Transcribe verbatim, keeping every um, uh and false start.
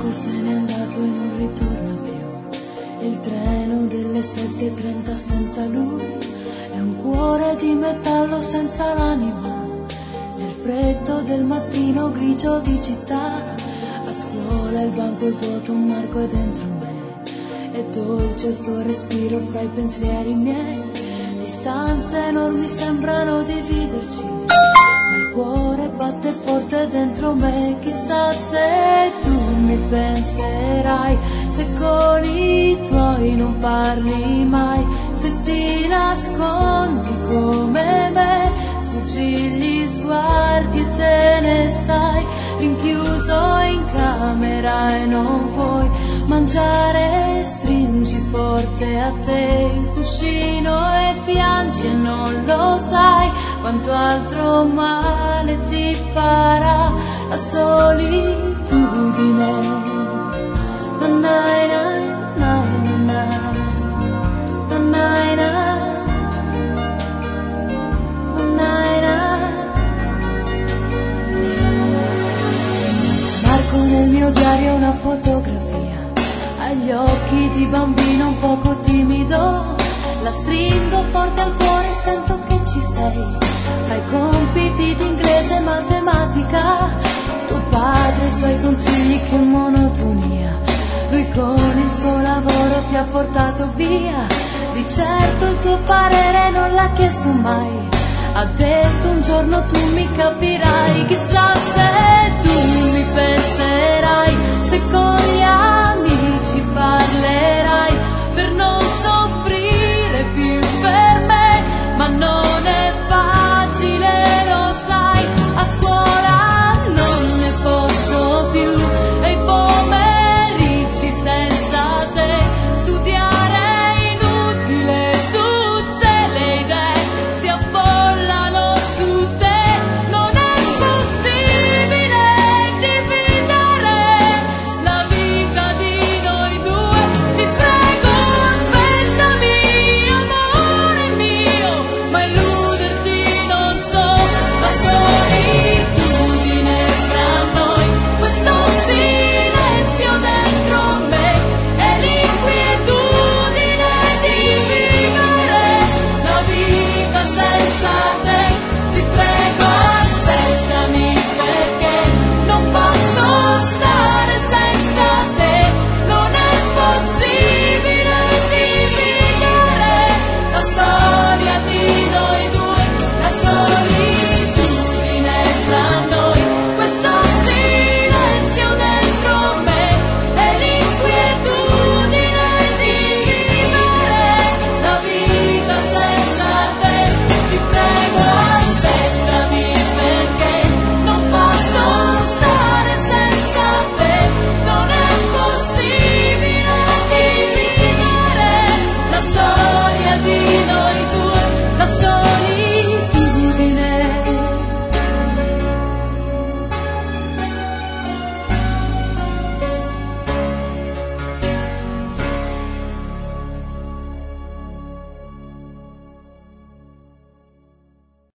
tempo se n'è andato e non ritorna più. Il treno delle sette e trenta senza lui è un cuore di metallo senza l'anima. Nel freddo del mattino grigio di città, a scuola il banco è vuoto, un marco è dentro me. È dolce il suo respiro fra i pensieri miei. Distanze enormi sembrano dividerci, ma il cuore batte forte dentro me. Chissà se tu mi penserai, se con i tuoi non parli mai, se ti nascondi come me, sfuggi gli sguardi e te ne stai rinchiuso in camera e non vuoi mangiare. Stringi forte a te il cuscino e piangi e non lo sai quanto altro male ti farà la solitudine. Nanai, nanai, nanai, nanai, nanai, nanai. Marco nel mio diario una fotografia, agli occhi di bambino un poco timido. La stringo forte al cuore e sento che ci sei. Fra i compiti di inglese e matematica, tuo padre e i suoi consigli, che monotonia. Lui con il suo lavoro ti ha portato via. Di certo il tuo parere non l'ha chiesto mai. Ha detto un giorno tu mi capirai. Chissà se tu mi penserai,